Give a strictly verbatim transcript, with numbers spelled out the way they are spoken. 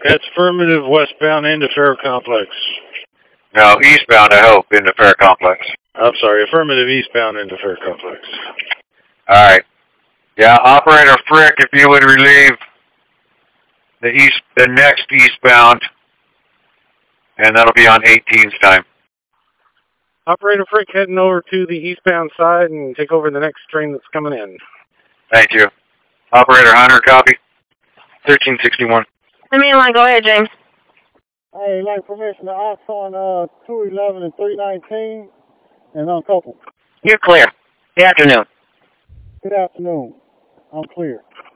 That's affirmative westbound into Fair Complex. No, eastbound, I hope, into Fair Complex. I'm sorry, affirmative eastbound into Fair Complex. All right. Yeah, Operator Frick, if you would relieve the east, the next eastbound, and that'll be on eighteen's time. Operator Frick heading over to the eastbound side and take over the next train that's coming in. Thank you. Operator Hunter, copy. thirteen sixty-one. I mean, like, go ahead, James. Hey, like permission to ox on uh, two eleven and three nineteen and uncoupled. You're clear. Good afternoon. Good afternoon. I'm clear.